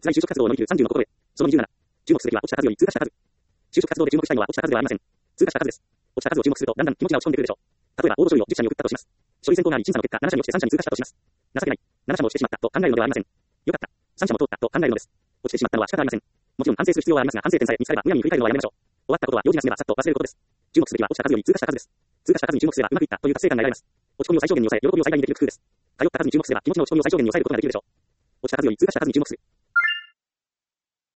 在就職活動を乗り切る30の心得。その27。注目すべきは落ちた数より通過した数。就職活動で注目したいのは落ちた数ではありません。通過した数です。落ちた数を注目するとだんだん気持ちが落ち込んでくるでしょう。例えば、応募書類を10社に送ったとします。書類選考があり審査の結果、7社に落ちて3社に通過したとします。情けない。7社も落ちてしまったと考えるのではありません。よかった。3社も通ったと考えるのです。落ちてしまったのは仕方ありません。もちろん反省する必要はありますが、反省点さえ見つかればむやみに振り返るのはやめましょう。終わったことは用事なしではさっと忘れることです。注目すべきは落ちた数より通過した数です。通過した数に注目すればうまくいったという達成感が得られます。落ち込みを最小限に抑え、喜びを最大にできる工夫です。通った数に注目すれば気持ちの落ち込みを最小限に抑えることができるでしょう。落ちた数より通過した数に注目する。